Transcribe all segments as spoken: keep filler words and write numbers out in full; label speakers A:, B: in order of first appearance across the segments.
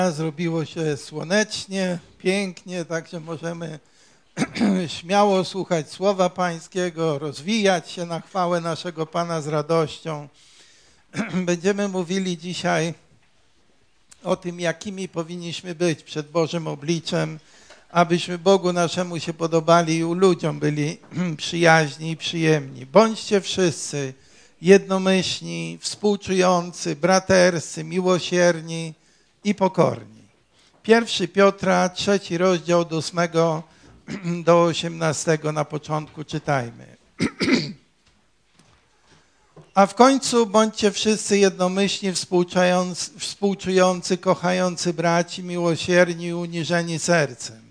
A: Zrobiło się słonecznie, pięknie, także możemy śmiało słuchać Słowa Pańskiego, rozwijać się na chwałę naszego Pana z radością. Będziemy mówili dzisiaj o tym, jakimi powinniśmy być przed Bożym obliczem, abyśmy Bogu naszemu się podobali i ludziom byli przyjaźni i przyjemni. Bądźcie wszyscy jednomyślni, współczujący, braterscy, miłosierni i pokorni. Pierwszy Piotra, trzeci rozdział od ósmego do osiemnastego na początku czytajmy. A w końcu bądźcie wszyscy jednomyślni, współczujący, współczujący, kochający braci, miłosierni i uniżeni sercem.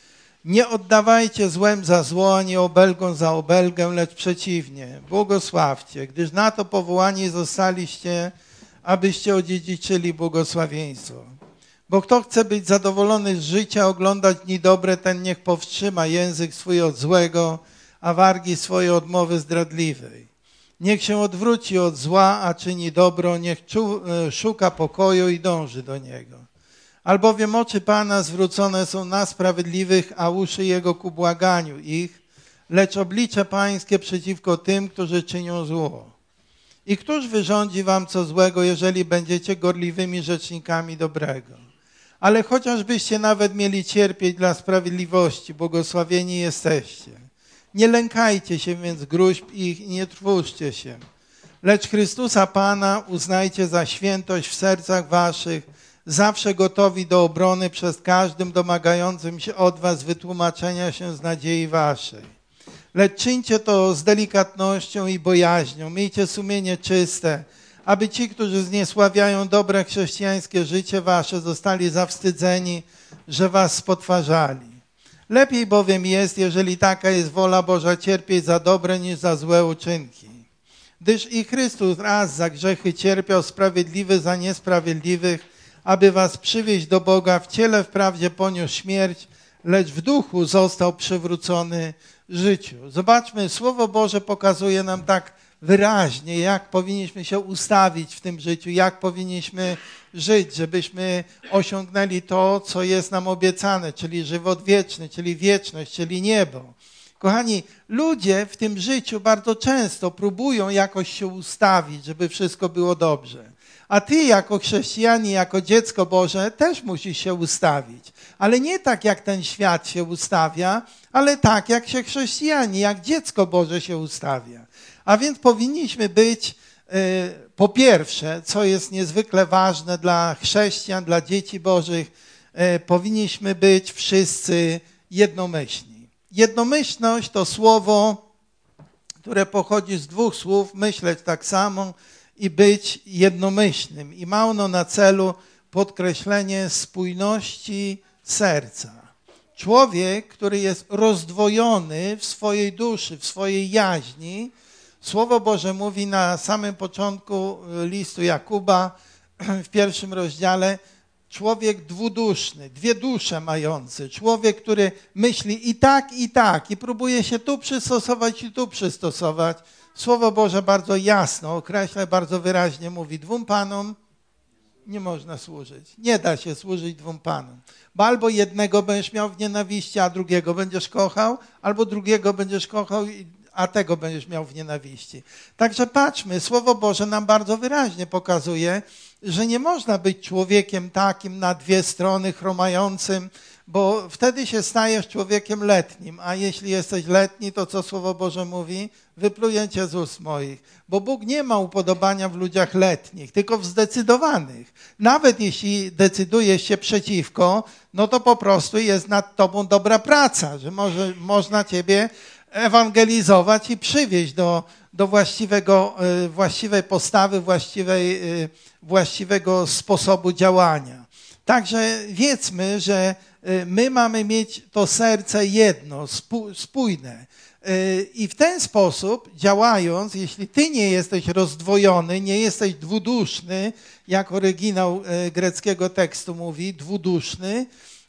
A: Nie oddawajcie złem za zło, ani obelgą za obelgę, lecz przeciwnie, błogosławcie, gdyż na to powołani zostaliście, abyście odziedziczyli błogosławieństwo. Bo kto chce być zadowolony z życia, oglądać dni dobre, ten niech powstrzyma język swój od złego, a wargi swoje od mowy zdradliwej. Niech się odwróci od zła, a czyni dobro, niech czu, szuka pokoju i dąży do niego. Albowiem oczy Pana zwrócone są na sprawiedliwych, a uszy Jego ku błaganiu ich, lecz oblicze Pańskie przeciwko tym, którzy czynią zło. I któż wyrządzi wam co złego, jeżeli będziecie gorliwymi rzecznikami dobrego? Ale chociażbyście nawet mieli cierpieć dla sprawiedliwości, błogosławieni jesteście. Nie lękajcie się więc gróźb ich i nie trwóżcie się. Lecz Chrystusa Pana uznajcie za świętość w sercach waszych, zawsze gotowi do obrony przed każdym domagającym się od was wytłumaczenia się z nadziei waszej. Lecz czyńcie to z delikatnością i bojaźnią, miejcie sumienie czyste, aby ci, którzy zniesławiają dobre chrześcijańskie życie wasze, zostali zawstydzeni, że was spotwarzali. Lepiej bowiem jest, jeżeli taka jest wola Boża, cierpieć za dobre niż za złe uczynki. Gdyż i Chrystus raz za grzechy cierpiał, sprawiedliwy za niesprawiedliwych, aby was przywieźć do Boga, w ciele wprawdzie poniósł śmierć, lecz w duchu został przywrócony życiu. Zobaczmy, Słowo Boże pokazuje nam tak wyraźnie, jak powinniśmy się ustawić w tym życiu, jak powinniśmy żyć, żebyśmy osiągnęli to, co jest nam obiecane, czyli żywot wieczny, czyli wieczność, czyli niebo. Kochani, ludzie w tym życiu bardzo często próbują jakoś się ustawić, żeby wszystko było dobrze. A ty jako chrześcijanin, jako dziecko Boże też musisz się ustawić. Ale nie tak, jak ten świat się ustawia, ale tak, jak się chrześcijanin, jak dziecko Boże się ustawia. A więc powinniśmy być, y, po pierwsze, co jest niezwykle ważne dla chrześcijan, dla dzieci Bożych, y, powinniśmy być wszyscy jednomyślni. Jednomyślność to słowo, które pochodzi z dwóch słów, myśleć tak samo i być jednomyślnym. I ma ono na celu podkreślenie spójności serca. Człowiek, który jest rozdwojony w swojej duszy, w swojej jaźni, Słowo Boże mówi na samym początku listu Jakuba w pierwszym rozdziale, człowiek dwuduszny, dwie dusze mający, człowiek, który myśli i tak, i tak, i próbuje się tu przystosować i tu przystosować. Słowo Boże bardzo jasno określa, bardzo wyraźnie mówi, dwóm panom nie można służyć. Nie da się służyć dwóm panom. Bo albo jednego będziesz miał w nienawiści, a drugiego będziesz kochał, albo drugiego będziesz kochał, a tego będziesz miał w nienawiści. Także patrzmy, Słowo Boże nam bardzo wyraźnie pokazuje, że nie można być człowiekiem takim na dwie strony, chromającym, bo wtedy się stajesz człowiekiem letnim, a jeśli jesteś letni, to co Słowo Boże mówi? Wypluję cię z ust moich. Bo Bóg nie ma upodobania w ludziach letnich, tylko w zdecydowanych. Nawet jeśli decydujesz się przeciwko, no to po prostu jest nad tobą dobra praca, że może, można ciebie ewangelizować i przywieźć do, do właściwego, właściwej postawy, właściwej, właściwego sposobu działania. Także wiedzmy, że my mamy mieć to serce jedno, spójne. I w ten sposób działając, jeśli ty nie jesteś rozdwojony, nie jesteś dwuduszny, jak oryginał greckiego tekstu mówi, dwuduszny,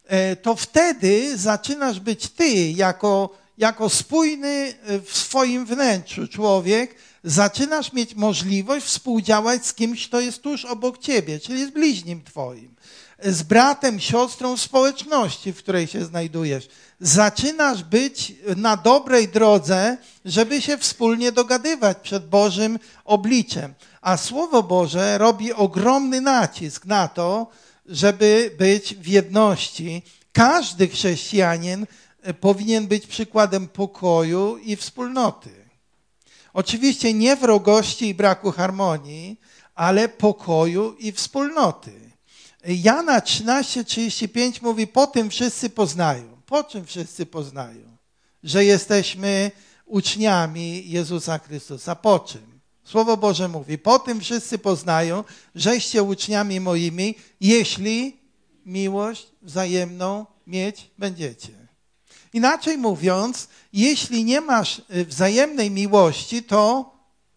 A: to wtedy zaczynasz być ty jako, jako spójny w swoim wnętrzu człowiek, zaczynasz mieć możliwość współdziałać z kimś, kto jest tuż obok ciebie, czyli z bliźnim twoim. z bratem, siostrą w społeczności, w której się znajdujesz. Zaczynasz być na dobrej drodze, żeby się wspólnie dogadywać przed Bożym obliczem. A Słowo Boże robi ogromny nacisk na to, żeby być w jedności. Każdy chrześcijanin powinien być przykładem pokoju i wspólnoty. Oczywiście nie wrogości i braku harmonii, ale pokoju i wspólnoty. Jana trzynaście trzydzieści pięć mówi, po tym wszyscy poznają. Po czym wszyscy poznają? Że jesteśmy uczniami Jezusa Chrystusa. Po czym? Słowo Boże mówi, po tym wszyscy poznają, żeście uczniami moimi, jeśli miłość wzajemną mieć będziecie. Inaczej mówiąc, jeśli nie masz wzajemnej miłości, to,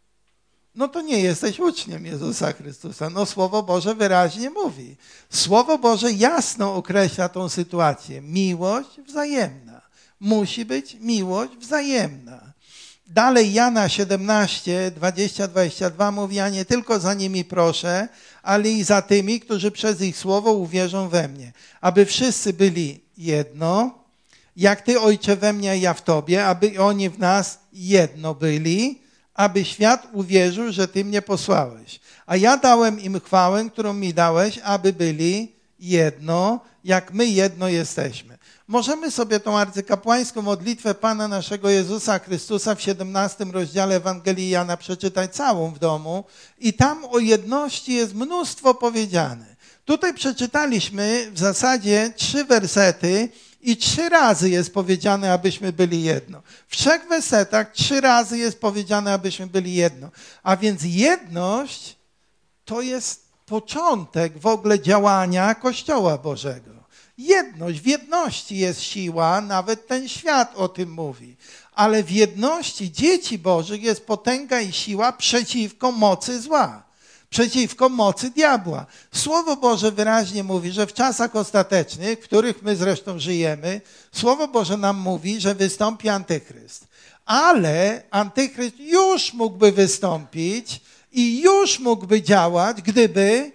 A: no to nie jesteś uczniem Jezusa Chrystusa. No Słowo Boże wyraźnie mówi. Słowo Boże jasno określa tą sytuację. Miłość wzajemna. Musi być miłość wzajemna. Dalej Jana siedemnaście, dwadzieścia, dwadzieścia dwa mówi, ja nie tylko za nimi proszę, ale i za tymi, którzy przez ich słowo uwierzą we mnie. Aby wszyscy byli jedno, jak Ty, Ojcze, we mnie, a ja w Tobie, aby oni w nas jedno byli, aby świat uwierzył, że Ty mnie posłałeś. A ja dałem im chwałę, którą mi dałeś, aby byli jedno, jak my jedno jesteśmy. Możemy sobie tą arcykapłańską modlitwę Pana naszego Jezusa Chrystusa w siedemnastym rozdziale Ewangelii Jana przeczytać całą w domu i tam o jedności jest mnóstwo powiedziane. Tutaj przeczytaliśmy w zasadzie trzy wersety i trzy razy jest powiedziane, abyśmy byli jedno. W trzech wersetach trzy razy jest powiedziane, abyśmy byli jedno. A więc jedność to jest początek w ogóle działania Kościoła Bożego. Jedność, w jedności jest siła, nawet ten świat o tym mówi. Ale w jedności dzieci Bożych jest potęga i siła przeciwko mocy zła, przeciwko mocy diabła. Słowo Boże wyraźnie mówi, że w czasach ostatecznych, w których my zresztą żyjemy, Słowo Boże nam mówi, że wystąpi antychryst. Ale antychryst już mógłby wystąpić i już mógłby działać, gdyby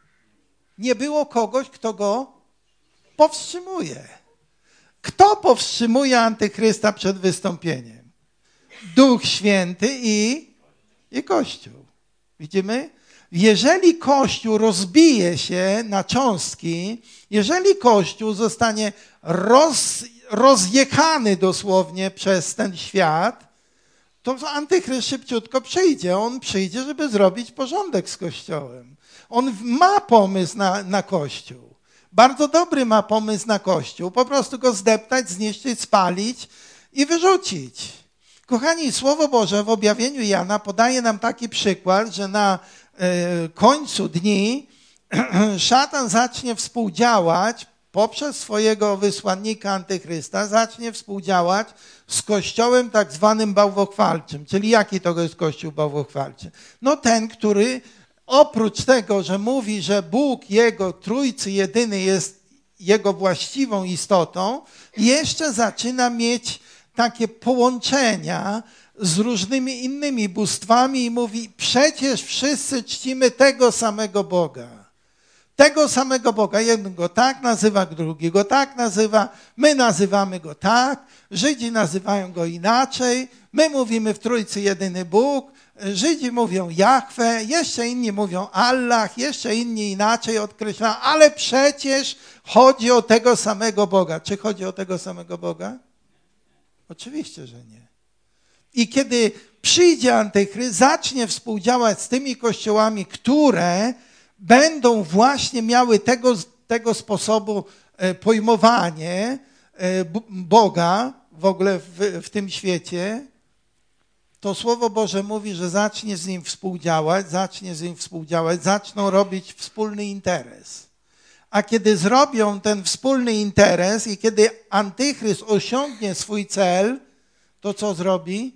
A: nie było kogoś, kto go powstrzymuje. Kto powstrzymuje antychrysta przed wystąpieniem? Duch Święty i, i Kościół. Widzimy? Jeżeli Kościół rozbije się na cząstki, jeżeli Kościół zostanie roz, rozjechany dosłownie przez ten świat, to antychryst szybciutko przyjdzie. On przyjdzie, żeby zrobić porządek z Kościołem. On ma pomysł na, na Kościół. Bardzo dobry ma pomysł na Kościół. Po prostu go zdeptać, zniszczyć, spalić i wyrzucić. Kochani, Słowo Boże w objawieniu Jana podaje nam taki przykład, że na y, końcu dni szatan zacznie współdziałać poprzez swojego wysłannika antychrysta, zacznie współdziałać z Kościołem tak zwanym bałwochwalczym. Czyli jaki to jest Kościół bałwochwalczy? No ten, który oprócz tego, że mówi, że Bóg Jego Trójcy Jedyny jest Jego właściwą istotą, jeszcze zaczyna mieć takie połączenia z różnymi innymi bóstwami i mówi, przecież wszyscy czcimy tego samego Boga. Tego samego Boga. Jeden go tak nazywa, drugi go tak nazywa, my nazywamy go tak, Żydzi nazywają go inaczej, my mówimy w Trójcy Jedyny Bóg, Żydzi mówią Jahwe, jeszcze inni mówią Allah, jeszcze inni inaczej odkreślają, ale przecież chodzi o tego samego Boga. Czy chodzi o tego samego Boga? Oczywiście, że nie. I kiedy przyjdzie antychryst, zacznie współdziałać z tymi kościołami, które będą właśnie miały tego, tego sposobu pojmowanie Boga w ogóle w, w tym świecie, to Słowo Boże mówi, że zacznie z nim współdziałać, zacznie z nim współdziałać, zaczną robić wspólny interes. A kiedy zrobią ten wspólny interes i kiedy antychryst osiągnie swój cel, to co zrobi?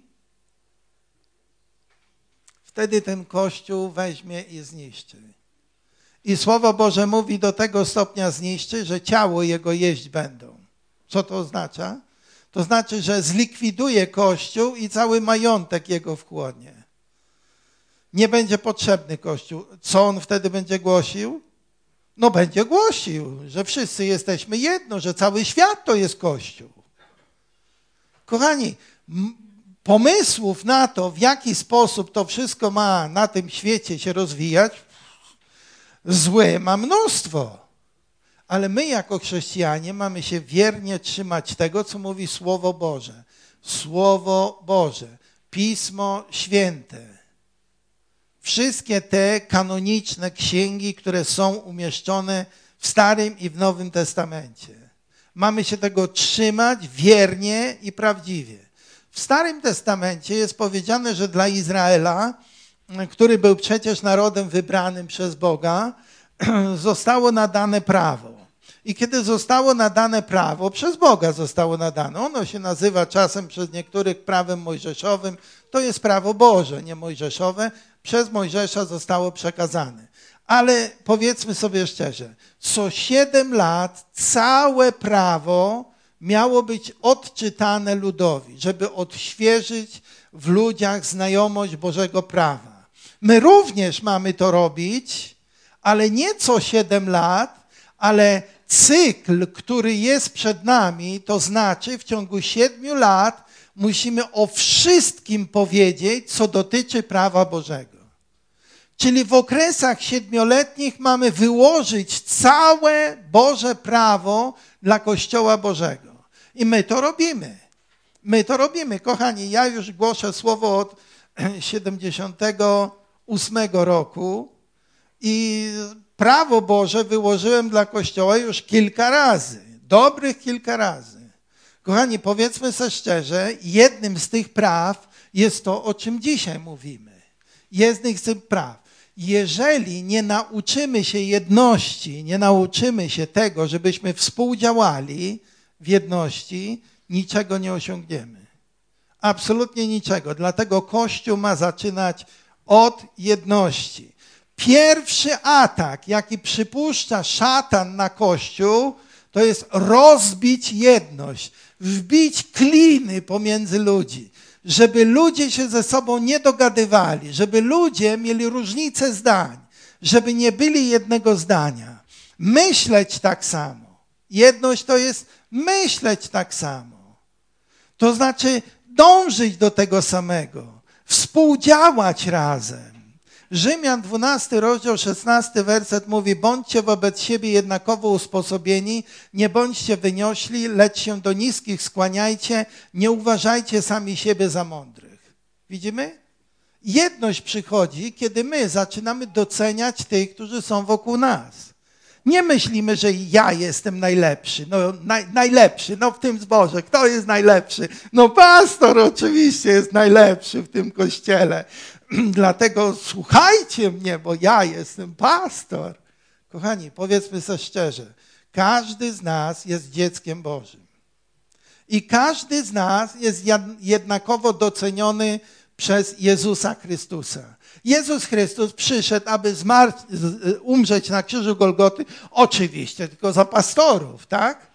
A: Wtedy ten Kościół weźmie i zniszczy. I Słowo Boże mówi, do tego stopnia zniszczy, że ciało jego jeść będą. Co to oznacza? To znaczy, że zlikwiduje Kościół i cały majątek jego wchłonie. Nie będzie potrzebny Kościół. Co on wtedy będzie głosił? No będzie głosił, że wszyscy jesteśmy jedno, że cały świat to jest Kościół. Kochani, pomysłów na to, w jaki sposób to wszystko ma na tym świecie się rozwijać, złe ma mnóstwo. Ale my jako chrześcijanie mamy się wiernie trzymać tego, co mówi Słowo Boże. Słowo Boże, Pismo Święte. Wszystkie te kanoniczne księgi, które są umieszczone w Starym i w Nowym Testamencie. Mamy się tego trzymać wiernie i prawdziwie. W Starym Testamencie jest powiedziane, że dla Izraela, który był przecież narodem wybranym przez Boga, zostało nadane prawo. I kiedy zostało nadane prawo, przez Boga zostało nadane, ono się nazywa czasem przez niektórych prawem mojżeszowym, to jest prawo Boże, nie mojżeszowe, przez Mojżesza zostało przekazane. Ale powiedzmy sobie szczerze, co siedem lat całe prawo miało być odczytane ludowi, żeby odświeżyć w ludziach znajomość Bożego prawa. My również mamy to robić, ale nie co siedem lat, ale cykl, który jest przed nami, to znaczy w ciągu siedmiu lat musimy o wszystkim powiedzieć, co dotyczy prawa Bożego. Czyli w okresach siedmioletnich mamy wyłożyć całe Boże prawo dla Kościoła Bożego. I my to robimy. My to robimy. Kochani, ja już głoszę słowo od siedemdziesiątego ósmego roku i prawo Boże wyłożyłem dla Kościoła już kilka razy. Dobrych kilka razy. Kochani, powiedzmy sobie szczerze, jednym z tych praw jest to, o czym dzisiaj mówimy. Jednym z tych praw. Jeżeli nie nauczymy się jedności, nie nauczymy się tego, żebyśmy współdziałali w jedności, niczego nie osiągniemy. Absolutnie niczego. Dlatego Kościół ma zaczynać od jedności. Pierwszy atak, jaki przypuszcza szatan na Kościół, to jest rozbić jedność, wbić kliny pomiędzy ludzi, żeby ludzie się ze sobą nie dogadywali, żeby ludzie mieli różnice zdań, żeby nie byli jednego zdania. Myśleć tak samo. Jedność to jest myśleć tak samo. To znaczy dążyć do tego samego, współdziałać razem. Rzymian dwunasty rozdział, szesnasty werset mówi: bądźcie wobec siebie jednakowo usposobieni, nie bądźcie wyniośli, lecz się do niskich skłaniajcie, nie uważajcie sami siebie za mądrych. Widzimy? Jedność przychodzi, kiedy my zaczynamy doceniać tych, którzy są wokół nas. Nie myślimy, że ja jestem najlepszy, no naj, najlepszy, no w tym zborze. Kto jest najlepszy? No pastor oczywiście jest najlepszy w tym kościele. Dlatego słuchajcie mnie, bo ja jestem pastor. Kochani, powiedzmy sobie szczerze, każdy z nas jest dzieckiem Bożym. I każdy z nas jest jednakowo doceniony przez Jezusa Chrystusa. Jezus Chrystus przyszedł, aby zmarł, umrzeć na krzyżu Golgoty, oczywiście, tylko za pastorów, tak?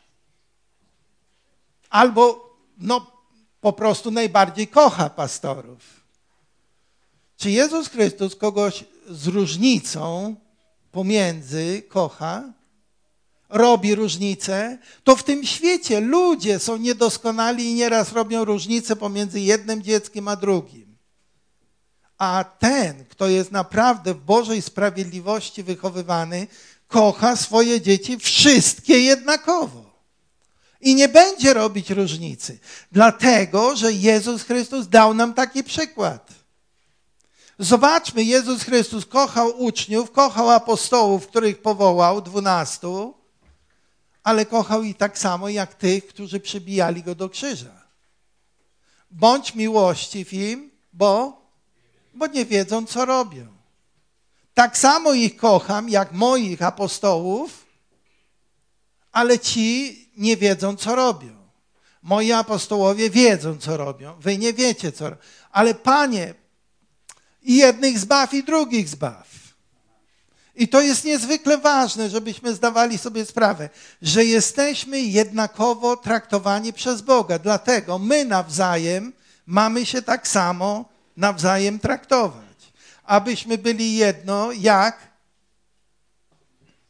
A: Albo, no, po prostu najbardziej kocha pastorów. Czy Jezus Chrystus kogoś z różnicą pomiędzy kocha? Robi różnicę? To w tym świecie ludzie są niedoskonali i nieraz robią różnicę pomiędzy jednym dzieckiem a drugim. A ten, kto jest naprawdę w Bożej sprawiedliwości wychowywany, kocha swoje dzieci wszystkie jednakowo. I nie będzie robić różnicy. Dlatego, że Jezus Chrystus dał nam taki przykład. Zobaczmy, Jezus Chrystus kochał uczniów, kochał apostołów, których powołał, dwunastu, ale kochał ich tak samo jak tych, którzy przybijali go do krzyża. Bądź miłościw im, bo, bo nie wiedzą, co robią. Tak samo ich kocham, jak moich apostołów, ale ci nie wiedzą, co robią. Moi apostołowie wiedzą, co robią. Wy nie wiecie, co robią. Ale Panie, i jednych zbaw, i drugich zbaw. I to jest niezwykle ważne, żebyśmy zdawali sobie sprawę, że jesteśmy jednakowo traktowani przez Boga. Dlatego my nawzajem mamy się tak samo nawzajem traktować. Abyśmy byli jedno jak,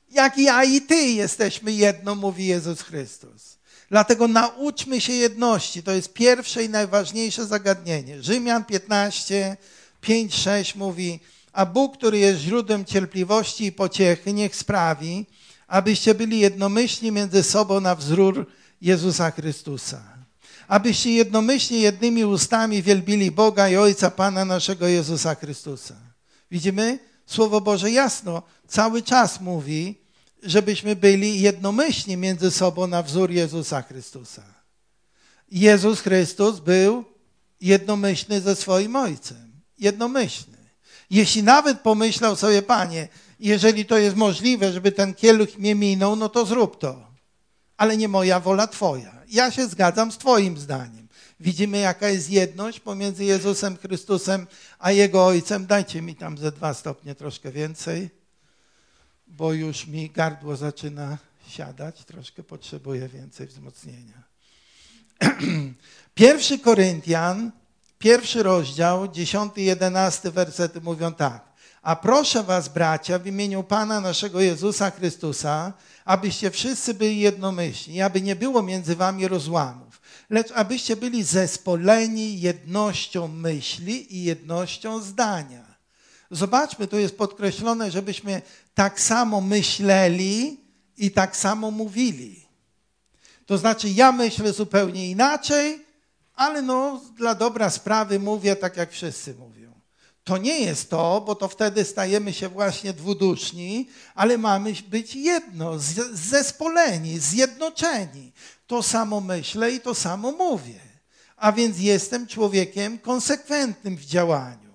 A: Jak ja i ty jesteśmy jedno, mówi Jezus Chrystus. Dlatego nauczmy się jedności. To jest pierwsze i najważniejsze zagadnienie. Rzymian piętnaście, pięć, sześć mówi: a Bóg, który jest źródłem cierpliwości i pociechy, niech sprawi, abyście byli jednomyślni między sobą na wzór Jezusa Chrystusa. Abyście jednomyślnie jednymi ustami wielbili Boga i Ojca Pana naszego Jezusa Chrystusa. Widzimy? Słowo Boże jasno cały czas mówi, żebyśmy byli jednomyślni między sobą na wzór Jezusa Chrystusa. Jezus Chrystus był jednomyślny ze swoim Ojcem. Jednomyślny. Jeśli nawet pomyślał sobie: Panie, jeżeli to jest możliwe, żeby ten kielich mnie minął, no to zrób to. Ale nie moja wola, Twoja. Ja się zgadzam z Twoim zdaniem. Widzimy, jaka jest jedność pomiędzy Jezusem Chrystusem a Jego Ojcem. Dajcie mi tam ze dwa stopnie troszkę więcej, bo już mi gardło zaczyna siadać. Troszkę potrzebuję więcej wzmocnienia. Pierwszy Koryntian, pierwszy rozdział, dziesiąty, jedenasty wersety mówią tak. A proszę was, bracia, w imieniu Pana naszego Jezusa Chrystusa, abyście wszyscy byli jednomyślni, aby nie było między wami rozłamów, lecz abyście byli zespoleni jednością myśli i jednością zdania. Zobaczmy, tu jest podkreślone, żebyśmy tak samo myśleli i tak samo mówili. To znaczy, ja myślę zupełnie inaczej, ale no dla dobra sprawy mówię tak, jak wszyscy mówią. To nie jest to, bo to wtedy stajemy się właśnie dwuduszni, ale mamy być jedno, zespoleni, zjednoczeni. To samo myślę i to samo mówię. A więc jestem człowiekiem konsekwentnym w działaniu.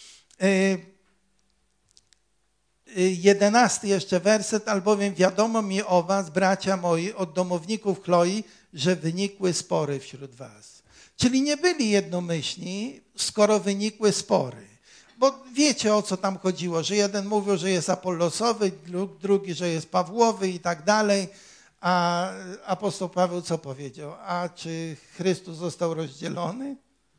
A: Jedenasty jeszcze werset, albowiem wiadomo mi o was, bracia moi, od domowników Chloi, że wynikły spory wśród was. Czyli nie byli jednomyślni, skoro wynikły spory. Bo wiecie, o co tam chodziło, że jeden mówił, że jest Apollosowy, drugi, że jest Pawłowy i tak dalej. A apostoł Paweł co powiedział? A czy Chrystus został rozdzielony?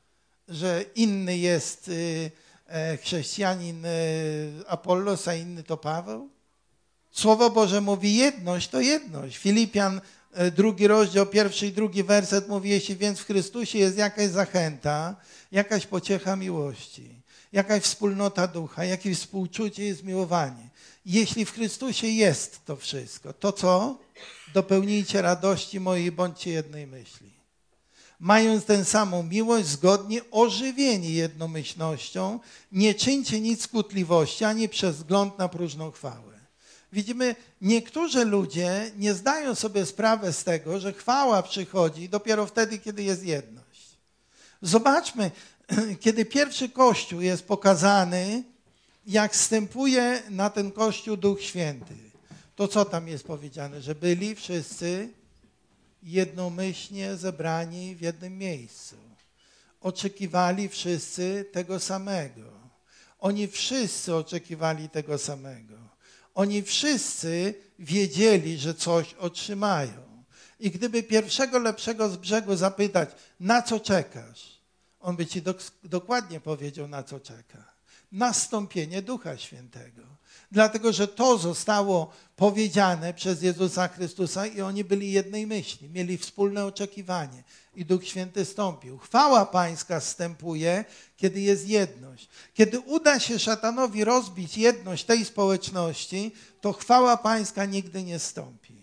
A: Że inny jest chrześcijanin Apollos, a inny to Paweł? Słowo Boże mówi: jedność to jedność. Filipian, drugi rozdział, pierwszy i drugi werset mówi: jeśli więc w Chrystusie jest jakaś zachęta, jakaś pociecha miłości, jakaś wspólnota ducha, jakieś współczucie i zmiłowanie. Jeśli w Chrystusie jest to wszystko, to co? Dopełnijcie radości mojej, bądźcie jednej myśli. Mając tę samą miłość, zgodnie ożywieni jednomyślnością, nie czyńcie nic skutliwości, ani przez wzgląd na próżną chwałę. Widzimy, niektórzy ludzie nie zdają sobie sprawy z tego, że chwała przychodzi dopiero wtedy, kiedy jest jedność. Zobaczmy, kiedy pierwszy Kościół jest pokazany, jak wstępuje na ten Kościół Duch Święty, to co tam jest powiedziane? Że byli wszyscy jednomyślnie zebrani w jednym miejscu. Oczekiwali wszyscy tego samego. Oni wszyscy oczekiwali tego samego. Oni wszyscy wiedzieli, że coś otrzymają. I gdyby pierwszego lepszego z brzegu zapytać, na co czekasz? On by ci dok- dokładnie powiedział, na co czeka. Na zstąpienie Ducha Świętego. Dlatego, że to zostało powiedziane przez Jezusa Chrystusa i oni byli jednej myśli, mieli wspólne oczekiwanie i Duch Święty stąpił. Chwała Pańska zstępuje, kiedy jest jedność. Kiedy uda się szatanowi rozbić jedność tej społeczności, to chwała Pańska nigdy nie stąpi.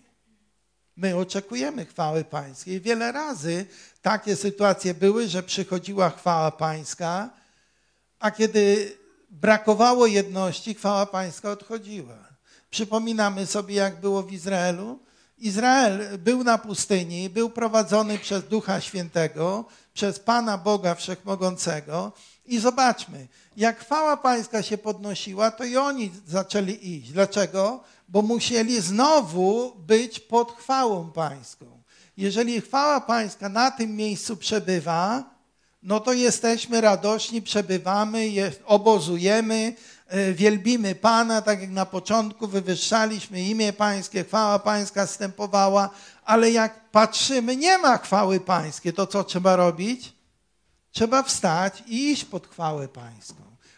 A: My oczekujemy chwały Pańskiej. Wiele razy takie sytuacje były, że przychodziła chwała Pańska, a kiedy brakowało jedności, chwała Pańska odchodziła. Przypominamy sobie, jak było w Izraelu. Izrael był na pustyni, był prowadzony przez Ducha Świętego, przez Pana Boga Wszechmogącego i zobaczmy, jak chwała Pańska się podnosiła, to i oni zaczęli iść. Dlaczego? Bo musieli znowu być pod chwałą Pańską. Jeżeli chwała Pańska na tym miejscu przebywa, no to jesteśmy radośni, przebywamy, obozujemy, wielbimy Pana, tak jak na początku wywyższaliśmy imię Pańskie, chwała Pańska zstępowała, ale jak patrzymy, nie ma chwały Pańskiej, to co trzeba robić? Trzeba wstać i iść pod chwałę Pańską.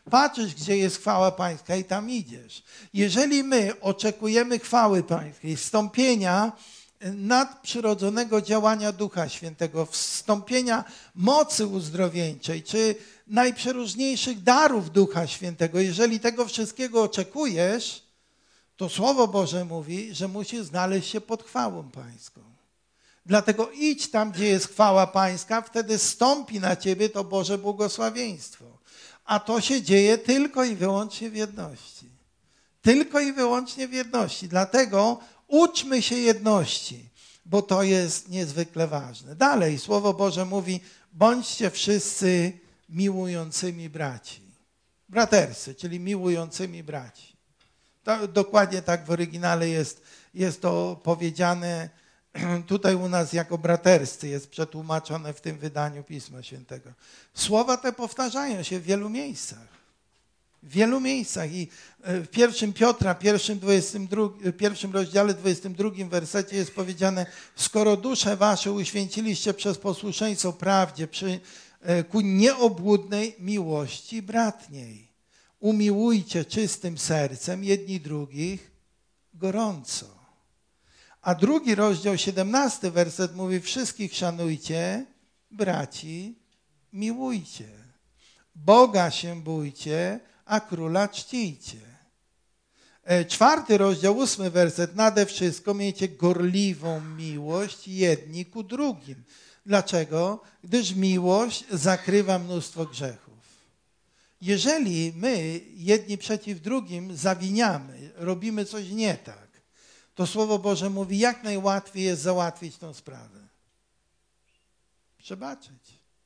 A: Patrzysz, gdzie jest chwała Pańska i tam idziesz. Jeżeli my oczekujemy chwały Pańskiej, wstąpienia nadprzyrodzonego działania Ducha Świętego, wstąpienia mocy uzdrowieńczej, czy najprzeróżniejszych darów Ducha Świętego, jeżeli tego wszystkiego oczekujesz, to Słowo Boże mówi, że musisz znaleźć się pod chwałą Pańską. Dlatego idź tam, gdzie jest chwała Pańska, wtedy stąpi na ciebie to Boże błogosławieństwo. A to się dzieje tylko i wyłącznie w jedności. Tylko i wyłącznie w jedności. Dlatego uczmy się jedności, bo to jest niezwykle ważne. Dalej Słowo Boże mówi, bądźcie wszyscy miłującymi braci. Braterscy, czyli miłującymi braci. To, dokładnie tak w oryginale jest, jest to powiedziane. Tutaj u nas jako braterscy jest przetłumaczone w tym wydaniu Pisma Świętego. Słowa te powtarzają się w wielu miejscach. W wielu miejscach i w pierwszym Piotra, pierwszym, dwudziestym drugim, pierwszym rozdziale, dwudziestym drugim wersecie jest powiedziane, skoro dusze wasze uświęciliście przez posłuszeństwo prawdzie przy, ku nieobłudnej miłości bratniej. Umiłujcie czystym sercem jedni drugich gorąco. A drugi rozdział, siedemnasty werset mówi, wszystkich szanujcie, braci miłujcie. Boga się bójcie, a króla czcijcie. Czwarty rozdział, ósmy werset, nade wszystko miejcie gorliwą miłość jedni ku drugim. Dlaczego? Gdyż miłość zakrywa mnóstwo grzechów. Jeżeli my jedni przeciw drugim zawiniamy, robimy coś nie tak, to Słowo Boże mówi, jak najłatwiej jest załatwić tę sprawę. Przebaczyć.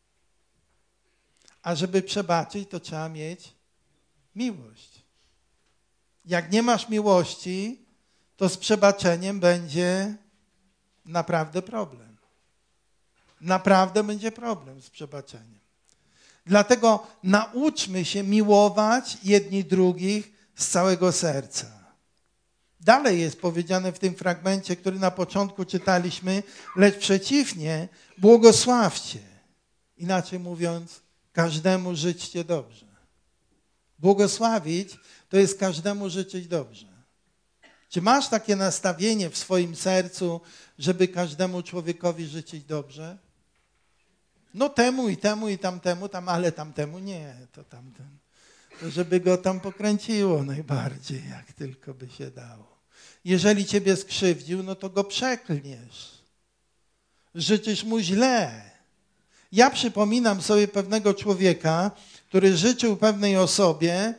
A: A żeby przebaczyć, to trzeba mieć miłość. Jak nie masz miłości, to z przebaczeniem będzie naprawdę problem. Naprawdę będzie problem z przebaczeniem. Dlatego nauczmy się miłować jedni drugich z całego serca. Dalej jest powiedziane w tym fragmencie, który na początku czytaliśmy, lecz przeciwnie, błogosławcie. Inaczej mówiąc, każdemu życzcie dobrze. Błogosławić to jest każdemu życzyć dobrze. Czy masz takie nastawienie w swoim sercu, żeby każdemu człowiekowi życzyć dobrze? No temu i temu i tamtemu, tam, ale tamtemu nie, to tamten. To żeby go tam pokręciło najbardziej, jak tylko by się dało. Jeżeli ciebie skrzywdził, no to go przeklniesz. Życzysz mu źle. Ja przypominam sobie pewnego człowieka, który życzył pewnej osobie,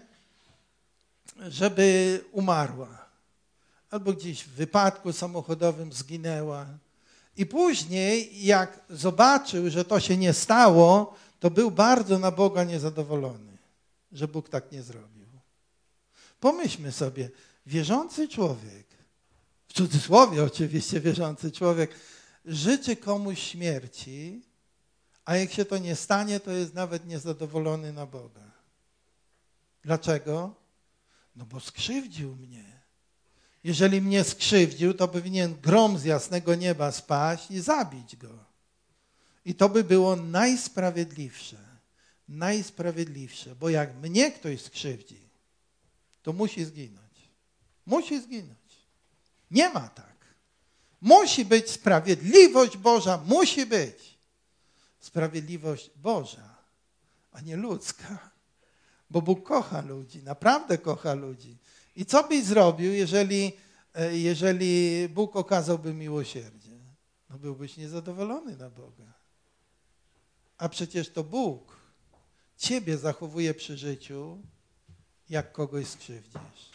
A: żeby umarła. Albo gdzieś w wypadku samochodowym zginęła. I później, jak zobaczył, że to się nie stało, to był bardzo na Boga niezadowolony, że Bóg tak nie zrobił. Pomyślmy sobie, wierzący człowiek, w cudzysłowie oczywiście wierzący człowiek, życzy komuś śmierci, a jak się to nie stanie, to jest nawet niezadowolony na Boga. Dlaczego? No bo skrzywdził mnie. Jeżeli mnie skrzywdził, to powinien grom z jasnego nieba spaść i zabić go. I to by było najsprawiedliwsze. Najsprawiedliwsze, bo jak mnie ktoś skrzywdzi, to musi zginąć. Musi zginąć. Nie ma tak. Musi być sprawiedliwość Boża, musi być. Sprawiedliwość Boża, a nie ludzka. Bo Bóg kocha ludzi, naprawdę kocha ludzi. I co byś zrobił, jeżeli, jeżeli Bóg okazałby miłosierdzie? No byłbyś niezadowolony na Boga. A przecież to Bóg ciebie zachowuje przy życiu, jak kogoś skrzywdzisz.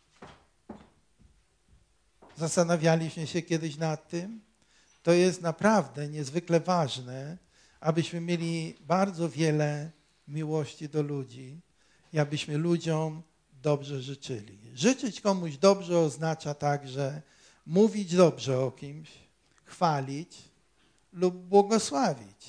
A: Zastanawialiśmy się kiedyś nad tym. To jest naprawdę niezwykle ważne, abyśmy mieli bardzo wiele miłości do ludzi i abyśmy ludziom dobrze życzyli. Życzyć komuś dobrze oznacza także mówić dobrze o kimś, chwalić lub błogosławić.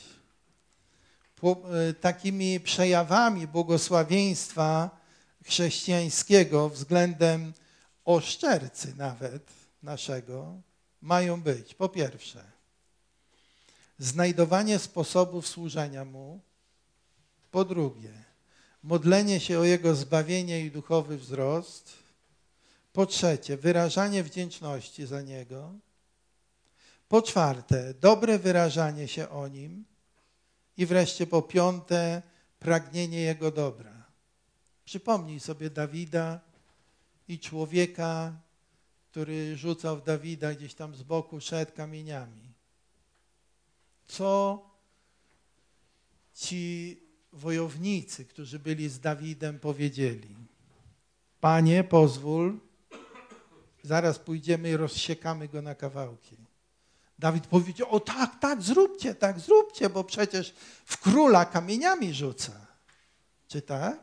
A: Takimi przejawami błogosławieństwa chrześcijańskiego względem oszczercy nawet naszego mają być, po pierwsze, znajdowanie sposobów służenia Mu, po drugie, modlenie się o Jego zbawienie i duchowy wzrost. Po trzecie, wyrażanie wdzięczności za Niego. Po czwarte, dobre wyrażanie się o Nim. I wreszcie po piąte, pragnienie Jego dobra. Przypomnij sobie Dawida i człowieka, który rzucał w Dawida, gdzieś tam z boku szedł kamieniami. Co ci wojownicy, którzy byli z Dawidem, powiedzieli? Panie, pozwól, zaraz pójdziemy i rozsiekamy go na kawałki. Dawid powiedział, o tak, tak, zróbcie, tak, zróbcie, bo przecież w króla kamieniami rzuca. Czy tak?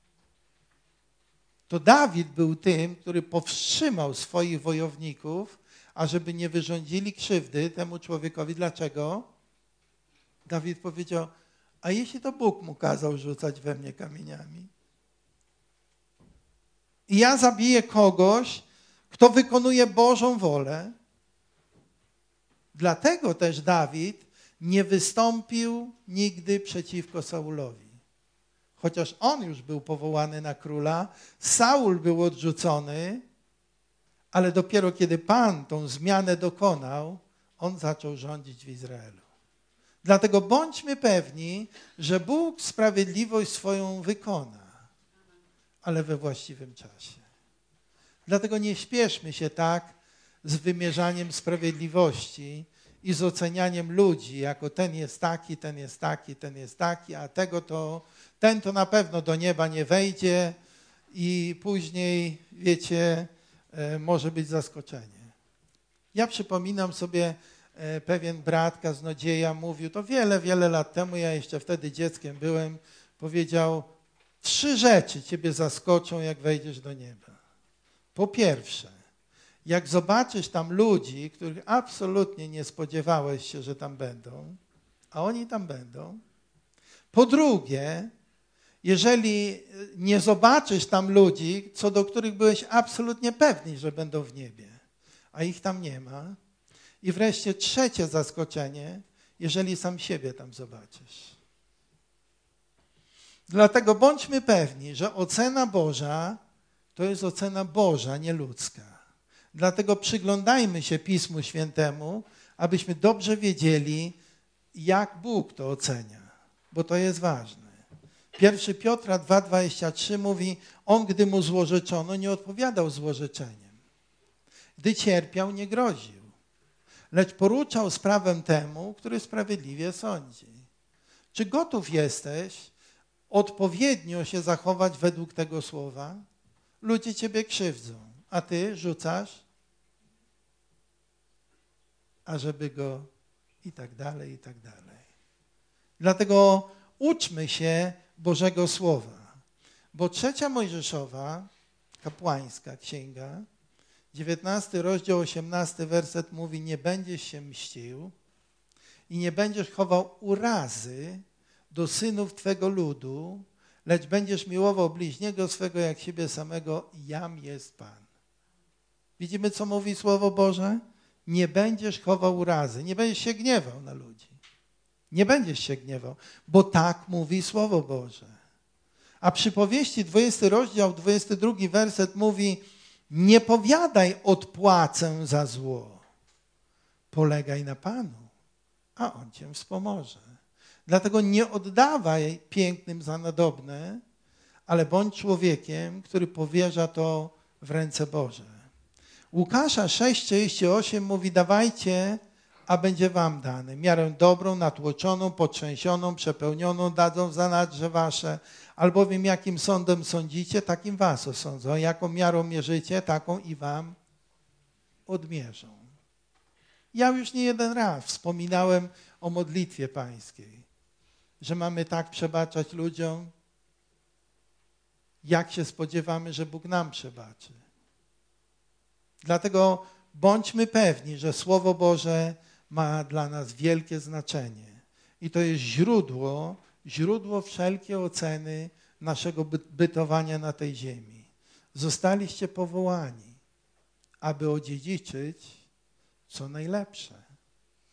A: To Dawid był tym, który powstrzymał swoich wojowników, ażeby nie wyrządzili krzywdy temu człowiekowi. Dlaczego? Dawid powiedział, a jeśli to Bóg mu kazał rzucać we mnie kamieniami? I ja zabiję kogoś, kto wykonuje Bożą wolę. Dlatego też Dawid nie wystąpił nigdy przeciwko Saulowi. Chociaż on już był powołany na króla, Saul był odrzucony, ale dopiero kiedy Pan tą zmianę dokonał, on zaczął rządzić w Izraelu. Dlatego bądźmy pewni, że Bóg sprawiedliwość swoją wykona, ale we właściwym czasie. Dlatego nie śpieszmy się tak z wymierzaniem sprawiedliwości i z ocenianiem ludzi, jako ten jest taki, ten jest taki, ten jest taki, a tego to, ten to na pewno do nieba nie wejdzie i później, wiecie, e, może być zaskoczenie. Ja przypominam sobie, e, pewien brat kaznodzieja mówił, to wiele, wiele lat temu, ja jeszcze wtedy dzieckiem byłem, powiedział, trzy rzeczy ciebie zaskoczą, jak wejdziesz do nieba. Po pierwsze, jak zobaczysz tam ludzi, których absolutnie nie spodziewałeś się, że tam będą, a oni tam będą. Po drugie, jeżeli nie zobaczysz tam ludzi, co do których byłeś absolutnie pewni, że będą w niebie, a ich tam nie ma. I wreszcie trzecie zaskoczenie, jeżeli sam siebie tam zobaczysz. Dlatego bądźmy pewni, że ocena Boża to jest ocena Boża, nie ludzka. Dlatego przyglądajmy się Pismu Świętemu, abyśmy dobrze wiedzieli, jak Bóg to ocenia, bo to jest ważne. Pierwszy Piotra dwa dwadzieścia trzy mówi, on gdy mu złorzeczono, nie odpowiadał złorzeczeniem. Gdy cierpiał, nie groził, lecz poruczał sprawę temu, który sprawiedliwie sądzi. Czy gotów jesteś odpowiednio się zachować według tego słowa? Ludzie ciebie krzywdzą, a ty rzucasz, ażeby go i tak dalej, i tak dalej. Dlatego uczmy się Bożego Słowa, bo trzecia Mojżeszowa, kapłańska księga, dziewiętnasty rozdział, osiemnasty werset mówi, nie będziesz się mścił i nie będziesz chował urazy do synów twego ludu, lecz będziesz miłował bliźniego swego jak siebie samego, jam jest Pan. Widzimy, co mówi Słowo Boże? Nie będziesz chował urazy, nie będziesz się gniewał na ludzi. Nie będziesz się gniewał, bo tak mówi Słowo Boże. A przypowieści dwudziesty rozdział, dwudziesty drugi werset mówi, nie powiadaj odpłacę za zło. Polegaj na Panu, a On cię wspomoże. Dlatego nie oddawaj pięknym za nadobne, ale bądź człowiekiem, który powierza to w ręce Boże. Łukasza sześć trzydzieści osiem mówi, dawajcie, a będzie wam dane. Miarę dobrą, natłoczoną, potrzęsioną, przepełnioną dadzą w zanadrze wasze, albowiem jakim sądem sądzicie, takim was osądzą. Jaką miarą mierzycie, taką i wam odmierzą. Ja już nie jeden raz wspominałem o modlitwie pańskiej, że mamy tak przebaczać ludziom, jak się spodziewamy, że Bóg nam przebaczy. Dlatego bądźmy pewni, że Słowo Boże ma dla nas wielkie znaczenie. I to jest źródło, źródło wszelkiej oceny naszego bytowania na tej ziemi. Zostaliście powołani, aby odziedziczyć co najlepsze.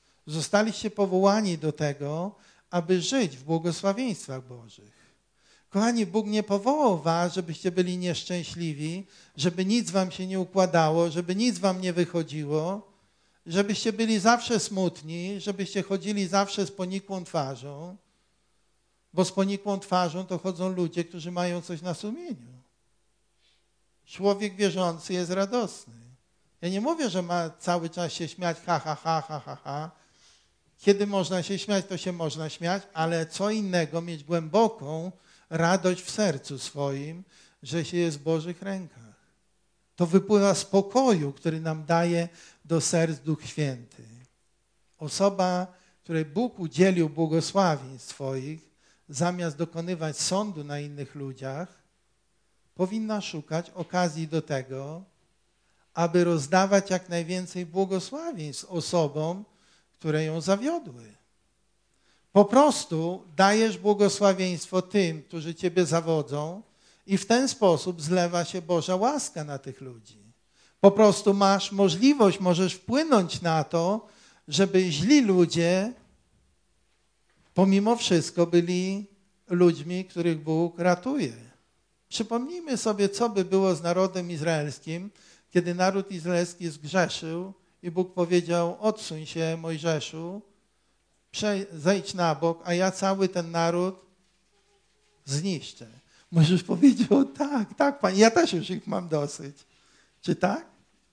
A: Zostaliście powołani do tego, aby żyć w błogosławieństwach Bożych. Kochani, Bóg nie powołał was, żebyście byli nieszczęśliwi, żeby nic wam się nie układało, żeby nic wam nie wychodziło, żebyście byli zawsze smutni, żebyście chodzili zawsze z ponikłą twarzą, bo z ponikłą twarzą to chodzą ludzie, którzy mają coś na sumieniu. Człowiek wierzący jest radosny. Ja nie mówię, że ma cały czas się śmiać, ha, ha, ha, ha, ha, ha. Kiedy można się śmiać, to się można śmiać, ale co innego mieć głęboką radość w sercu swoim, że się jest w Bożych rękach. To wypływa z pokoju, który nam daje do serc Duch Święty. Osoba, której Bóg udzielił błogosławieństw swoich, zamiast dokonywać sądu na innych ludziach, powinna szukać okazji do tego, aby rozdawać jak najwięcej błogosławieństw osobom, które ją zawiodły. Po prostu dajesz błogosławieństwo tym, którzy ciebie zawodzą i w ten sposób zlewa się Boża łaska na tych ludzi. Po prostu masz możliwość, możesz wpłynąć na to, żeby źli ludzie pomimo wszystko byli ludźmi, których Bóg ratuje. Przypomnijmy sobie, co by było z narodem izraelskim, kiedy naród izraelski zgrzeszył i Bóg powiedział: odsuń się, Mojżeszu, zejdź na bok, a ja cały ten naród zniszczę. Mojżesz powiedział: tak, tak, Panie, ja też już ich mam dosyć. Czy tak?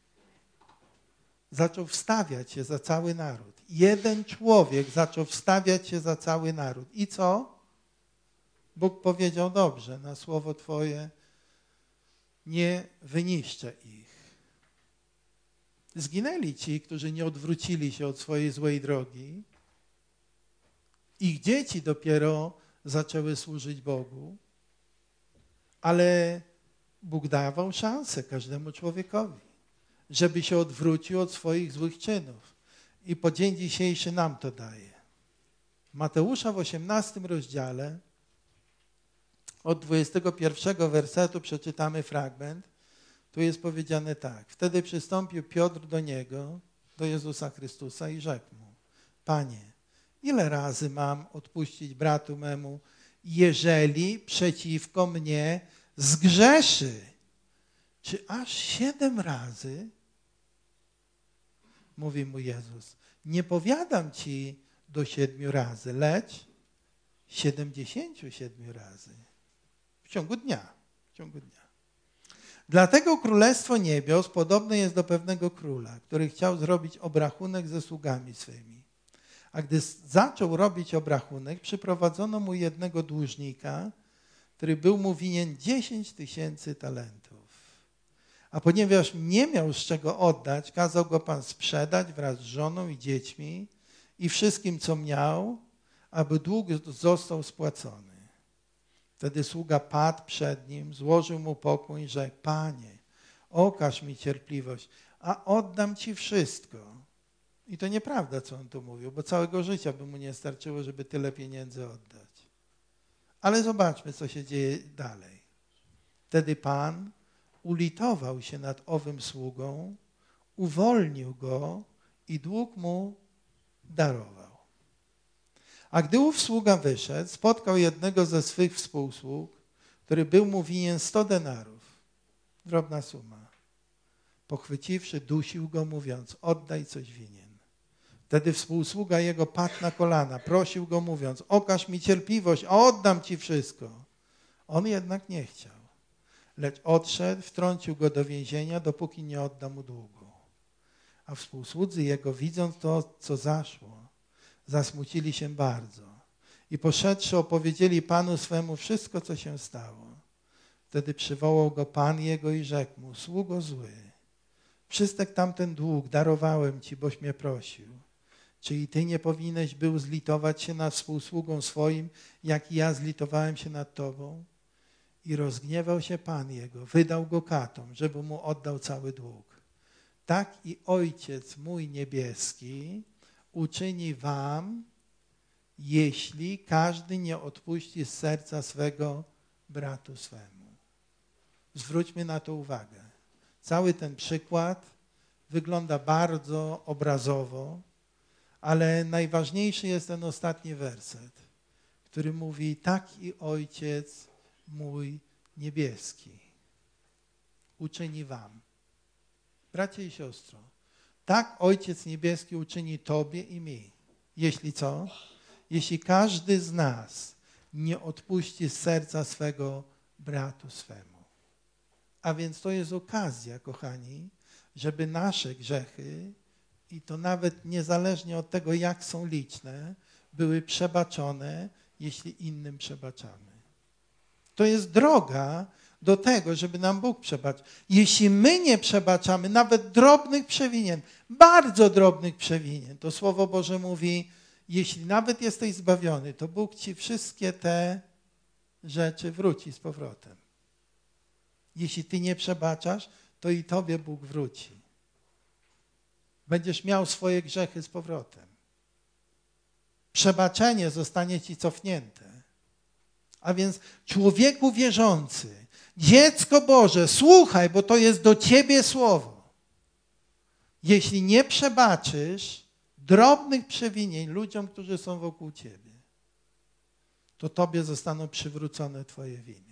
A: Zaczął wstawiać się za cały naród. Jeden człowiek zaczął wstawiać się za cały naród. I co? Bóg powiedział: dobrze, na słowo Twoje nie wyniszczę ich. Zginęli ci, którzy nie odwrócili się od swojej złej drogi. Ich dzieci dopiero zaczęły służyć Bogu, ale Bóg dawał szansę każdemu człowiekowi, żeby się odwrócił od swoich złych czynów. I po dzień dzisiejszy nam to daje. Mateusza w osiemnastym rozdziale od dwudziestego pierwszego wersetu przeczytamy fragment. Tu jest powiedziane tak. Wtedy przystąpił Piotr do Niego, do Jezusa Chrystusa i rzekł Mu: Panie, ile razy mam odpuścić bratu memu, jeżeli przeciwko mnie zgrzeszy? Czy aż siedem razy? Mówi mu Jezus: nie powiadam ci do siedmiu razy, lecz siedemdziesięciu siedmiu razy. W ciągu dnia. W ciągu dnia. Dlatego Królestwo Niebios podobne jest do pewnego króla, który chciał zrobić obrachunek ze sługami swymi. A gdy zaczął robić obrachunek, przyprowadzono mu jednego dłużnika, który był mu winien dziesięć tysięcy talentów. A ponieważ nie miał z czego oddać, kazał go Pan sprzedać wraz z żoną i dziećmi i wszystkim, co miał, aby dług został spłacony. Wtedy sługa padł przed nim, złożył mu pokłon i rzekł: Panie, okaż mi cierpliwość, a oddam ci wszystko. I to nieprawda, co on tu mówił, bo całego życia by mu nie starczyło, żeby tyle pieniędzy oddać. Ale zobaczmy, co się dzieje dalej. Wtedy Pan ulitował się nad owym sługą, uwolnił go i dług mu darował. A gdy ów sługa wyszedł, spotkał jednego ze swych współsług, który był mu winien sto denarów. Drobna suma. Pochwyciwszy, dusił go, mówiąc: oddaj, coś winien. Wtedy współsługa jego padł na kolana, prosił go, mówiąc: okaż mi cierpliwość, a oddam ci wszystko. On jednak nie chciał, lecz odszedł, wtrącił go do więzienia, dopóki nie odda mu długu. A współsłudzy jego, widząc to, co zaszło, zasmucili się bardzo i poszedłszy, opowiedzieli Panu swemu wszystko, co się stało. Wtedy przywołał go Pan jego i rzekł mu: sługo zły, wszystek tamten dług darowałem ci, boś mnie prosił. Czy i ty nie powinieneś był zlitować się nad współsługą swoim, jak i ja zlitowałem się nad tobą? I rozgniewał się Pan jego, wydał go katom, żeby mu oddał cały dług. Tak i Ojciec mój niebieski uczyni wam, jeśli każdy nie odpuści z serca swego bratu swemu. Zwróćmy na to uwagę. Cały ten przykład wygląda bardzo obrazowo, ale najważniejszy jest ten ostatni werset, który mówi: tak i Ojciec mój niebieski uczyni wam. Bracie i siostro, tak Ojciec Niebieski uczyni tobie i mi. Jeśli co? Jeśli każdy z nas nie odpuści z serca swego bratu swemu. A więc to jest okazja, kochani, żeby nasze grzechy, i to nawet niezależnie od tego, jak są liczne, były przebaczone, jeśli innym przebaczamy. To jest droga do tego, żeby nam Bóg przebaczył. Jeśli my nie przebaczamy nawet drobnych przewinień, bardzo drobnych przewinień, to Słowo Boże mówi, jeśli nawet jesteś zbawiony, to Bóg ci wszystkie te rzeczy wróci z powrotem. Jeśli ty nie przebaczasz, to i tobie Bóg wróci. Będziesz miał swoje grzechy z powrotem. Przebaczenie zostanie ci cofnięte. A więc człowieku wierzący, dziecko Boże, słuchaj, bo to jest do ciebie słowo. Jeśli nie przebaczysz drobnych przewinień ludziom, którzy są wokół ciebie, to tobie zostaną przywrócone twoje winy.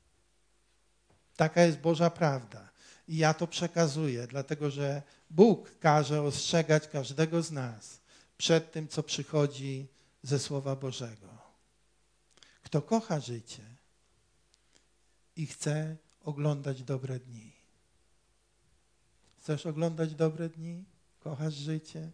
A: Taka jest Boża prawda. I ja to przekazuję, dlatego że Bóg każe ostrzegać każdego z nas przed tym, co przychodzi ze Słowa Bożego. Kto kocha życie i chce oglądać dobre dni. Chcesz oglądać dobre dni? Kochasz życie?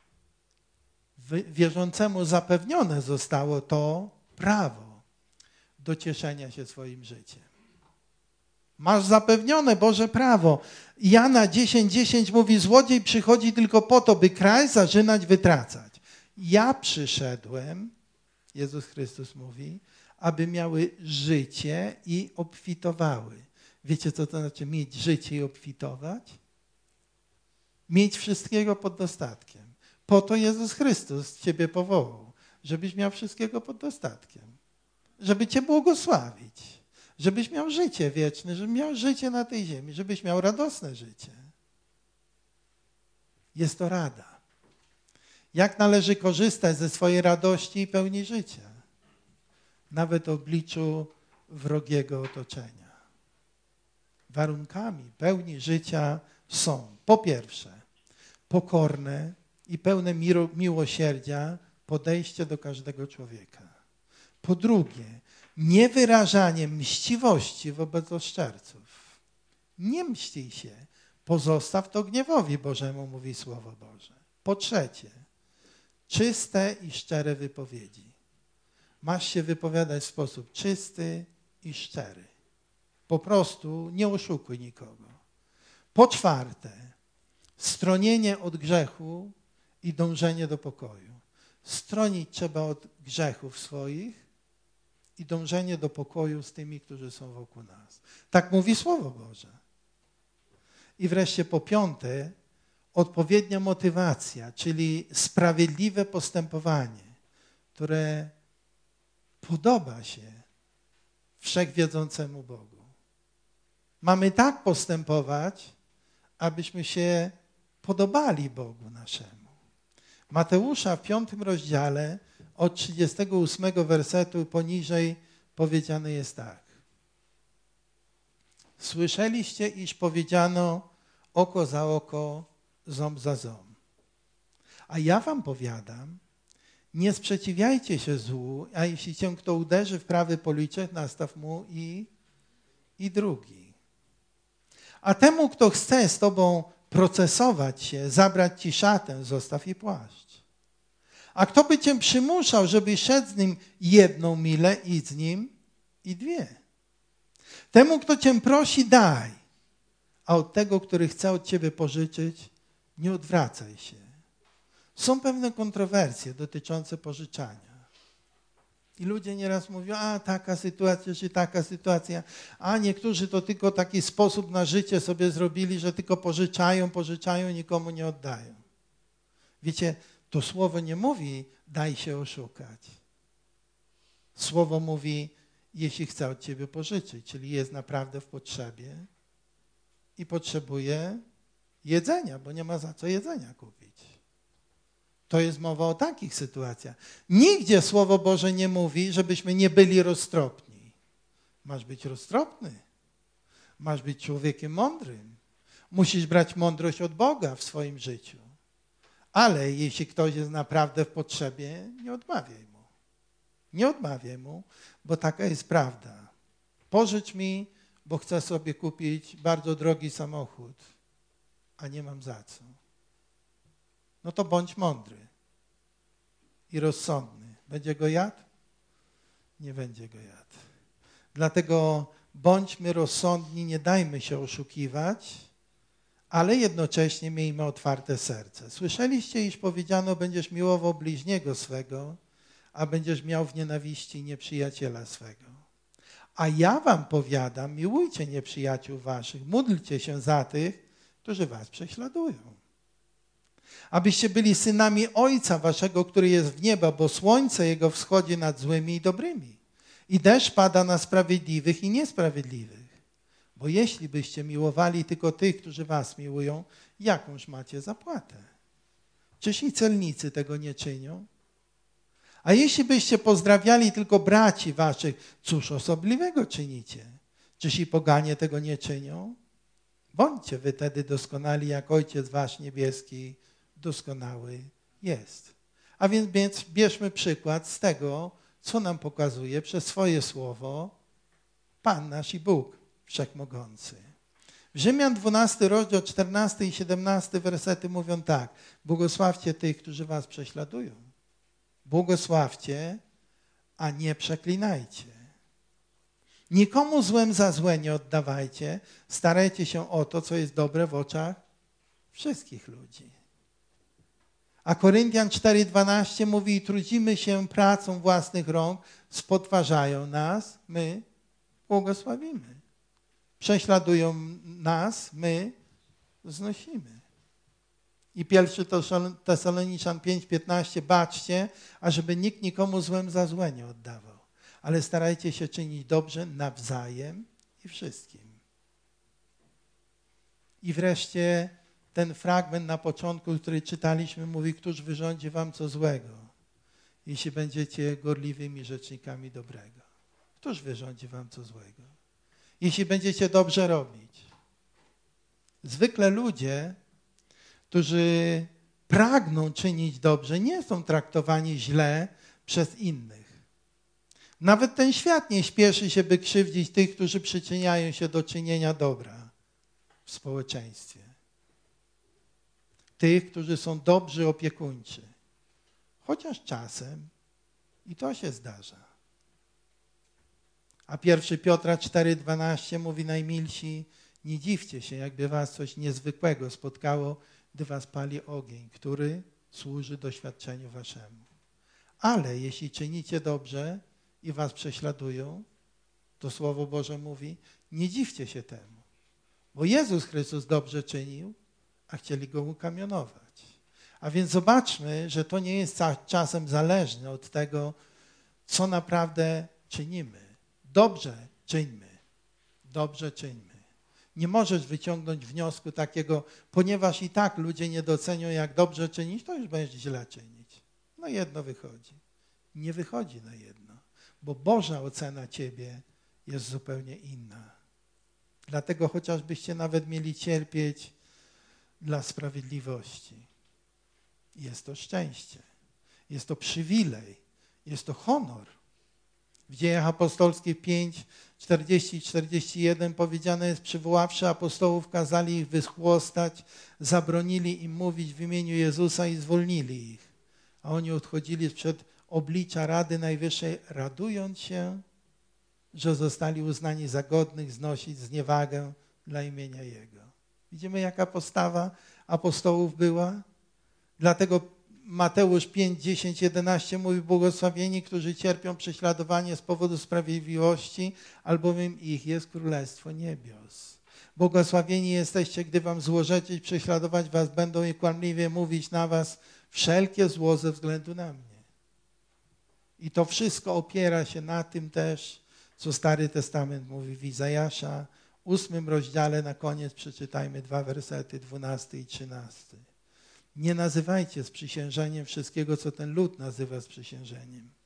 A: Wierzącemu zapewnione zostało to prawo do cieszenia się swoim życiem. Masz zapewnione Boże prawo. Jana dziesięć dziesięć mówi, złodziej przychodzi tylko po to, by kraść, zarzynać, wytracać. Ja przyszedłem, Jezus Chrystus mówi, aby miały życie i obfitowały. Wiecie, co to znaczy mieć życie i obfitować? Mieć wszystkiego pod dostatkiem. Po to Jezus Chrystus ciebie powołał, żebyś miał wszystkiego pod dostatkiem. Żeby cię błogosławić. Żebyś miał życie wieczne, żebyś miał życie na tej ziemi, żebyś miał radosne życie. Jest to rada. Jak należy korzystać ze swojej radości i pełni życia? Nawet w obliczu wrogiego otoczenia. Warunkami pełni życia są, po pierwsze, pokorne i pełne miłosierdzia podejście do każdego człowieka. Po drugie, niewyrażanie mściwości wobec oszczerców. Nie mścij się, pozostaw to gniewowi Bożemu, mówi Słowo Boże. Po trzecie, czyste i szczere wypowiedzi. Masz się wypowiadać w sposób czysty i szczery. Po prostu nie oszukuj nikogo. Po czwarte, stronienie od grzechu i dążenie do pokoju. Stronić trzeba od grzechów swoich i dążenie do pokoju z tymi, którzy są wokół nas. Tak mówi Słowo Boże. I wreszcie po piąte, odpowiednia motywacja, czyli sprawiedliwe postępowanie, które podoba się wszechwiedzącemu Bogu. Mamy tak postępować, abyśmy się podobali Bogu naszemu. Mateusza w piątym rozdziale od trzydziestego ósmego wersetu poniżej powiedziane jest tak. Słyszeliście, iż powiedziano oko za oko, ząb za ząb. A ja wam powiadam, nie sprzeciwiajcie się złu, a jeśli cię kto uderzy w prawy policzek, nastaw mu i, i drugi. A temu, kto chce z tobą procesować się, zabrać ci szatę, zostaw i płaszcz. A kto by cię przymuszał, żebyś szedł z nim jedną milę, idź z nim i dwie. Temu, kto cię prosi, daj, a od tego, który chce od ciebie pożyczyć, nie odwracaj się. Są pewne kontrowersje dotyczące pożyczania. I ludzie nieraz mówią, a taka sytuacja, czy taka sytuacja, a niektórzy to tylko taki sposób na życie sobie zrobili, że tylko pożyczają, pożyczają, nikomu nie oddają. Wiecie, to słowo nie mówi, daj się oszukać. Słowo mówi, jeśli chce od ciebie pożyczyć, czyli jest naprawdę w potrzebie i potrzebuje jedzenia, bo nie ma za co jedzenia kupić. To jest mowa o takich sytuacjach. Nigdzie Słowo Boże nie mówi, żebyśmy nie byli roztropni. Masz być roztropny. Masz być człowiekiem mądrym. Musisz brać mądrość od Boga w swoim życiu. Ale jeśli ktoś jest naprawdę w potrzebie, nie odmawiaj mu. Nie odmawiaj mu, bo taka jest prawda. Pożycz mi, bo chcę sobie kupić bardzo drogi samochód, a nie mam za co. No to bądź mądry i rozsądny. Będzie go jadł? Nie będzie go jadł. Dlatego bądźmy rozsądni, nie dajmy się oszukiwać, ale jednocześnie miejmy otwarte serce. Słyszeliście, iż powiedziano, będziesz miłował bliźniego swego, a będziesz miał w nienawiści nieprzyjaciela swego. A ja wam powiadam, miłujcie nieprzyjaciół waszych, módlcie się za tych, którzy was prześladują. Abyście byli synami Ojca waszego, który jest w nieba, bo słońce Jego wschodzi nad złymi i dobrymi. I deszcz pada na sprawiedliwych i niesprawiedliwych. Bo jeśli byście miłowali tylko tych, którzy was miłują, jakąż macie zapłatę? Czyż i celnicy tego nie czynią? A jeśli byście pozdrawiali tylko braci waszych, cóż osobliwego czynicie? Czyż i poganie tego nie czynią? Bądźcie wy tedy doskonali, jak Ojciec wasz niebieski doskonały jest. A więc bierzmy przykład z tego, co nam pokazuje przez swoje słowo Pan nasz i Bóg Wszechmogący. W Rzymian dwunasty rozdział, czternasty i siedemnasty wersety mówią tak. Błogosławcie tych, którzy was prześladują. Błogosławcie, a nie przeklinajcie. Nikomu złem za złe nie oddawajcie. Starajcie się o to, co jest dobre w oczach wszystkich ludzi. A Koryntian cztery dwanaście mówi, trudzimy się pracą własnych rąk, spotwarzają nas, my błogosławimy. Prześladują nas, my znosimy. I pierwszy Tesaloniczan pięć piętnaście, baczcie, ażeby nikt nikomu złem za złe nie oddawał. Ale starajcie się czynić dobrze nawzajem i wszystkim. I wreszcie ten fragment na początku, który czytaliśmy, mówi, któż wyrządzi wam co złego, jeśli będziecie gorliwymi rzecznikami dobrego. Któż wyrządzi wam co złego, jeśli będziecie dobrze robić? Zwykle ludzie, którzy pragną czynić dobrze, nie są traktowani źle przez innych. Nawet ten świat nie śpieszy się, by krzywdzić tych, którzy przyczyniają się do czynienia dobra w społeczeństwie. Tych, którzy są dobrzy, opiekuńczy. Chociaż czasem i to się zdarza. A pierwszy Piotra cztery dwanaście mówi, najmilsi, nie dziwcie się, jakby was coś niezwykłego spotkało, gdy was pali ogień, który służy doświadczeniu waszemu. Ale jeśli czynicie dobrze i was prześladują, to Słowo Boże mówi, nie dziwcie się temu, bo Jezus Chrystus dobrze czynił, a chcieli go ukamionować. A więc zobaczmy, że to nie jest czasem zależne od tego, co naprawdę czynimy. Dobrze czyńmy. Dobrze czyńmy. Nie możesz wyciągnąć wniosku takiego, ponieważ i tak ludzie nie docenią, jak dobrze czynić, to już będziesz źle czynić. No jedno wychodzi. Nie wychodzi na jedno, bo Boża ocena ciebie jest zupełnie inna. Dlatego chociażbyście nawet mieli cierpieć dla sprawiedliwości. Jest to szczęście. Jest to przywilej. Jest to honor. W Dziejach Apostolskich pięć, czterdzieści i czterdzieści jeden powiedziane jest, przywoławszy apostołów, kazali ich wychłostać, zabronili im mówić w imieniu Jezusa i zwolnili ich. A oni odchodzili sprzed oblicza Rady Najwyższej, radując się, że zostali uznani za godnych znosić zniewagę dla imienia Jego. Widzimy, jaka postawa apostołów była? Dlatego Mateusz pięć, dziesięć, jedenaście mówi, błogosławieni, którzy cierpią prześladowanie z powodu sprawiedliwości, albowiem ich jest Królestwo Niebios. Błogosławieni jesteście, gdy wam złorzeczyć, prześladować was będą i kłamliwie mówić na was wszelkie zło ze względu na mnie. I to wszystko opiera się na tym też, co Stary Testament mówi w Izajasza, ósmym rozdziale, na koniec przeczytajmy dwa wersety, dwunasty i trzynasty. Nie nazywajcie sprzysiężeniem wszystkiego, co ten lud nazywa sprzysiężeniem.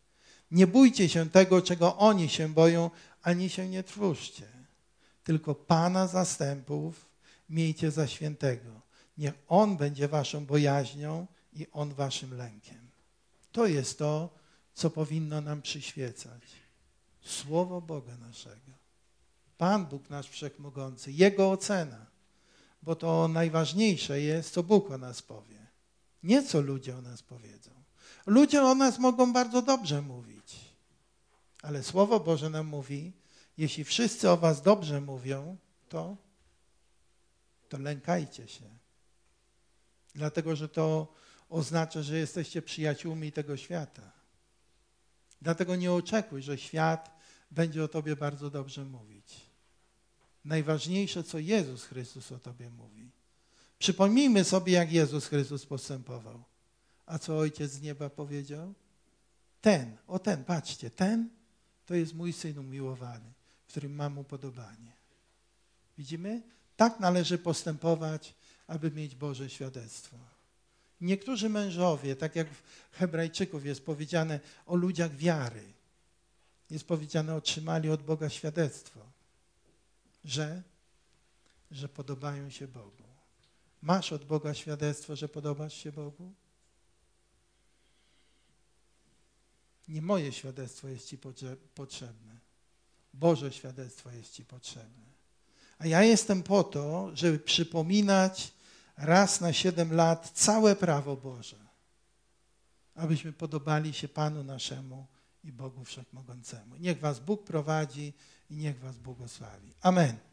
A: Nie bójcie się tego, czego oni się boją, ani się nie trwóżcie. Tylko Pana zastępów miejcie za świętego. Niech On będzie waszą bojaźnią i On waszym lękiem. To jest to, co powinno nam przyświecać. Słowo Boga naszego. Pan Bóg nasz Wszechmogący, Jego ocena. Bo to najważniejsze jest, co Bóg o nas powie. Nie co ludzie o nas powiedzą. Ludzie o nas mogą bardzo dobrze mówić. Ale Słowo Boże nam mówi, jeśli wszyscy o was dobrze mówią, to, to lękajcie się. Dlatego, że to oznacza, że jesteście przyjaciółmi tego świata. Dlatego nie oczekuj, że świat będzie o tobie bardzo dobrze mówić. Najważniejsze, co Jezus Chrystus o tobie mówi. Przypomnijmy sobie, jak Jezus Chrystus postępował. A co Ojciec z nieba powiedział? Ten, o ten, patrzcie, ten to jest mój Syn umiłowany, w którym mam upodobanie. Widzimy? Tak należy postępować, aby mieć Boże świadectwo. Niektórzy mężowie, tak jak w Hebrajczyków jest powiedziane o ludziach wiary, jest powiedziane, otrzymali od Boga świadectwo, że, że podobają się Bogu. Masz od Boga świadectwo, że podobasz się Bogu? Nie moje świadectwo jest ci potrzebne. Boże świadectwo jest ci potrzebne. A ja jestem po to, żeby przypominać raz na siedem lat całe prawo Boże. Abyśmy podobali się Panu naszemu i Bogu Wszechmogącemu. Niech was Bóg prowadzi i niech was błogosławi. Amen.